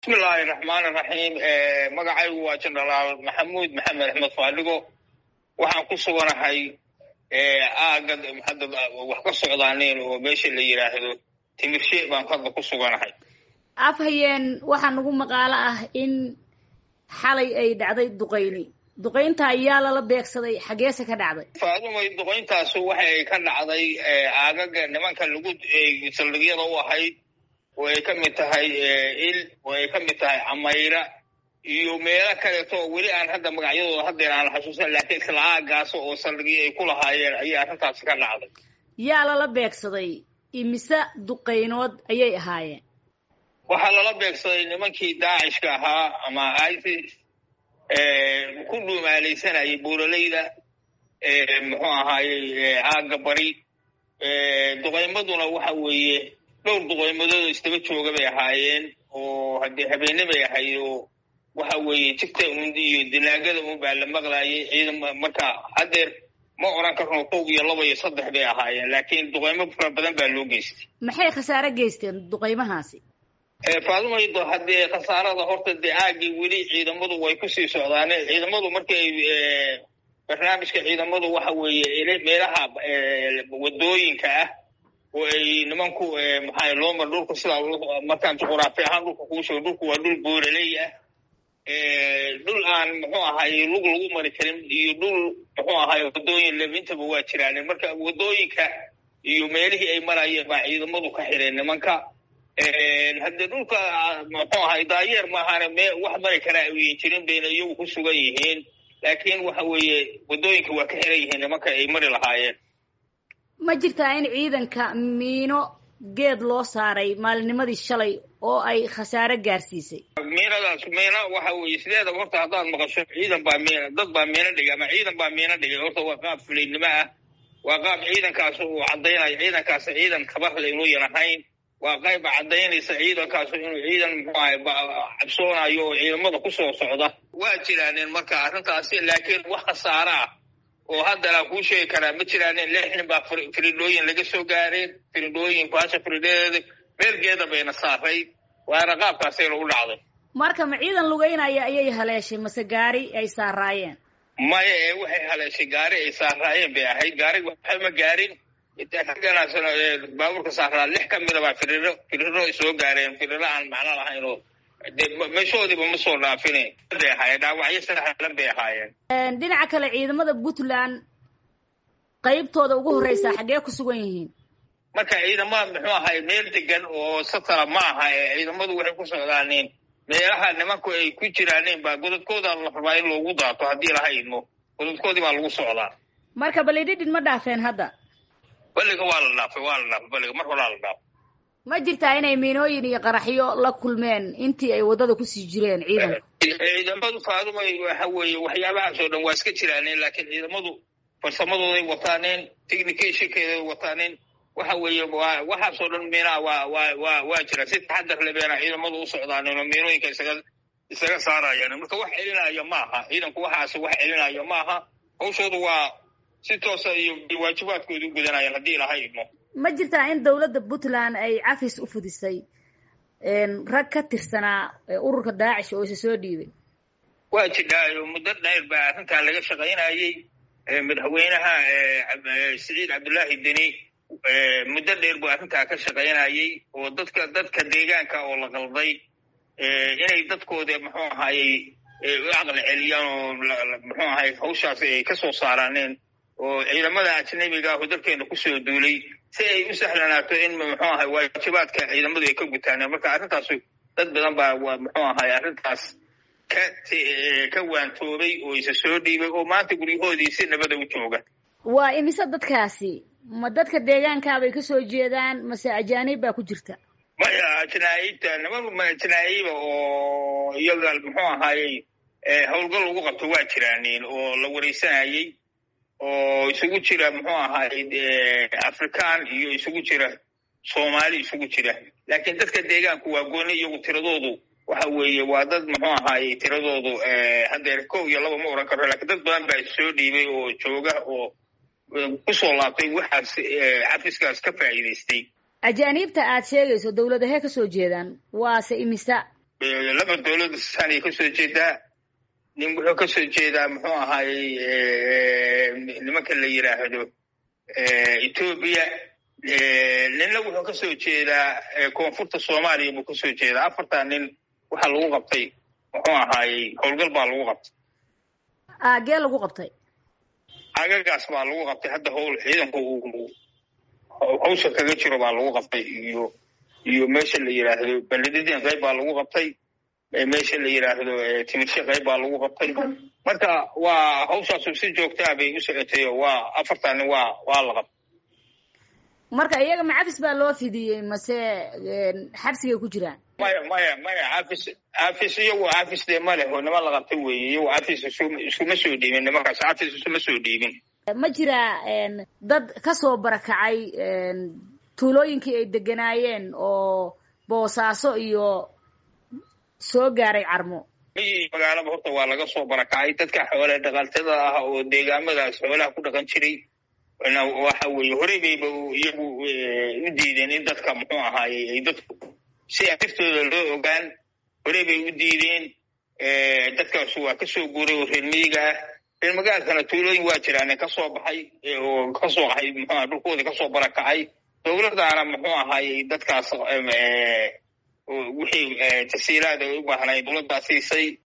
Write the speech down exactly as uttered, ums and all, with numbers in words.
بسم الله الرحمن الرحيم magacaygu waa General Maxamuud Maxamed Axmed Faaligo waxaan ku suganahay aaga hadda wax ka socdaaneen oo meesha la yiraahdo Timirshe baan hadda ku suganahay afhayeen waxaan ugu maqaala ah in xalay ay dhacday duqeyni duqeynta ayaa la beegsaday xageesa ka dhacday faadumay duqeyntaas waxay ka dhacday aagaga nimanka lagu saldhigyada u ahayd way ka mid tahay il way ka mid tahay Amayra iyo meelo kale oo wali aan hadda magacyadooda hadda aan xasuusan laakiin isla aagaas oo saldhigi ay ku lahaayeen ayaa arrintaas ka dhacday yaa la beegsaday imisa duqeynood ayay ahaayeen waxa la beegsaday nimankii Daacishka ahaa ama ISIS ee ku dhuumaalaysanayay buuraleyda ee muxuu ahaayay aaga bari ee duqeymaduna waxa weeye dhowr duqeymadooda istaba jooga bay ahaayeen oo hadii habeenimay ahayo waxa weeye jigta undi iyo dilaagada uu baa la maqlaayay ciidan marka hadeer ma oran karno kow iyo laba iyo saddex bay ahaayeen laakiin duqeymo fara badan baa loo geystay maxay khasaare geysteen duqeymahaasi ee faadumaydo hadii khasaarada horta diaagi wali ciidamadu way ku sii socdaan ciidamadu markay barnaamijka ciidamadu waxa weeye meelaha wadooyinka ah oo ay nimanku maxay loo mar dhulku sida markaan juqraafi ahaan dhulku ku soo dhulku waa dhul buuraley ah ee dhul aan muxuu ahaay lug lagu mari karin iyo dhul muxuu ahaay wadooyin leebintaba waa jiraan marka wadooyinka iyo meelihii ay marayeen baa ciidamadu ka xireen nimanka ee hadda dhulka muxuu ahaay daayeer ma ahan wax mari kara ay jirin bayna iyagu ku sugan yihiin laakiin waxa weeye wadooyinka waa ka xiran yihiin nimanka ay mari lahaayeen ma jirtaa in ciidanka miino geed loo saaray maalinimadii shalay oo ay khasaare gaarsiisay miinadaas miina waxa weeye sideeda horta hadaan maqasho ciidan baa miina dad baa miina dhigay ama ciidan baa miina dhigay horta waa qaab fulinimo ah waa qaab ciidankaas uu cadeynayo ciidankaas ciidan kabar la inuu yarahayn waa qayb cadeynaysa ciidankaas inuu ciidan muxuu ahay cabsoonayo oo ciidamada ku soo socda waa jiraan marka arrintaasi laakiin wax khasaare ah oo hadda la ku sheegi karaa ma jiraan lixdan baa firidooyin laga soo gaareen firidooyin baasha firideeda meelgeeda bayna saaray waana qaabkaasay lagu dhacday marka ma ciidan lugeynaya ayay haleeshay mase gaari ay saaraayeen maya ee waxay haleeshay gaari ay saaraayeen bay ahayd gaariga waxa ma gaarin intaaganaasana baabuurka saaraa lix ka mid ah firiro firiro soo gaareen firiro aan macno lahayn oo meeshoodiiba ma soo dhaafine bay ahaayeen dhaawacyo sahlan bay ahaayeen dhinaca kale ciidamada Puntland qaybtooda ugu horeysa xagee ku sugan yihiin marka ciidamada muxuu ahay meel degan oo satara ma aha ciidamadu waxay ku socdaaneen meelaha nimanku ay ku jiraaneen baa godadkooda la rabaa in loogu daato haddii la hayno godadkoodii baa lagu socdaa marka balidin ma dhaafeen hadda baliga waa la dhaafay waa la dhaafay baliga mar hore la dhaafay ma jirtaa inay miinooyin iyo qaraxyo la kulmeen intii ay wadada ku sii jireen ciidanku ciidamadu faadumay waxa weeye waxyaabahaas oo dhan waa iska jiraaneen laakiin ciidamadu farsamadooday wataaneen technicationkeeday wataaneen waxa weeye waxaas oo dhan miinaa waa waa waa jira si taxadar leh bayna ciidamadu u socdaaneen oo miinooyinka isaga isaga saarayaan marka wax celinaayo maaha ciidanku waxaas wax celinaayo maaha hawshoodu waa si toos ah iyo waajibaadkoodu u gudanayaan haddii la hayno ma jirtaa in dawladda Puntland ay cafis u fudisay een rag ka tirsanaa ururka Daacish oo soo dhiibay waa jidaayo muddo dheer baa arrintan laga shaqeynayay madaxweynaha Saciid Cabdullaahi Deni muddo dheer baa arrintan ka shaqeynayay oo dadka dadka deegaanka oo la qalday inay dadkooda muxuu ahaayay aqal celiyaan oo muxuu ahaayay hawshaas ay ka soo saaraaneen oo ciidamada ajnabiga ah dalkeena ku soo duulay si ay u sahlanaato in muxuu ahay waajibaadka ciidamadu ay ka gutaan marka arrintaas dad badan baa muxuu ahay arrintaas ka ka waantoobay oo isa soo dhiibay oo maanta gurigoodii si nabad u jooga waa imisa dadkaasi ma dadka deegaanka bay ka soo jeedaan mase ajaanib baa ku jirta maya ajnaayibta niman ma ajnaayiba oo iyaga muxuu ahay howlgal lagu qabto waa jiraaneen oo la wareysanayay oo isugu jira muxuu ahaay Afrikaan iyo isugu jira Soomaali isugu jira laakiin dadka deegaanku waa gooni iyagu tiradoodu waxa weeye waa dad muxuu ahaay tiradoodu ee hadeer kow iyo laba ma oran karo laakiin dad badan baa soo dhiibay oo jooga oo ku soo laabtay waxaas cafiskaas ka faa'iideystay ajaanibta aad sheegayso dawladaha ka soo jeedaan waa se imisa laba dowlad sani ka soo jeedaa nin wuxuu ka soo jeedaa muxuu ahaayey nimanka la yiraahdo Ethiopia ninna wuxuu ka soo jeedaa koonfurta Soomaaliya buu ka soo jeedaa afartan nin waxa lagu qabtay muxuu ahaayey howlgal baa lagu qabtay aagee lagu qabtay aagagaas baa lagu qabtay hadda howl ciidanku uu hawsha kaga jiro baa lagu qabtay iyo iyo meesha la yiraahdo baladidin qayb baa lagu qabtay meesha la yiraahdo timirshe qayb baa lagu qabtay marka waa hawshaas si joogto ah bay u socotay waa afartan waa waa la qabtay marka iyaga macafis baa loo fidiyay mase xabsiga ku jiraan maya maya maya afis afis iyo waa afis de male oo nima la qabtay weeye waa afis isku ma soo dhiibin nimankaas afis isku ma soo dhiibin ma jira dad ka soo barakacay tuulooyinkii ay deganaayeen oo Boosaaso iyo soo gaaray Carmo magaalada horta waa laga soo barakacay dadka xoolaha dhaqaalatada ah oo deegaamadaas xoolaha ku dhaqan jiray waxa weeye hore bay iyagu u diideen in dadka muxuu ahaayey ay dadku si aftooda loo ogaan hore bay u diideen dadkaas waa ka soo guuray oo reer miyiga ah reer magaalkana tuulooyin waa jiraan ka soo baxay oo ka soo qaxay muxuu ahaa dhulkooda ka soo barakacay dowladdaana muxuu ahaayey dadkaas wixii tasiilaad ay u baahnayd dowladdaa siisay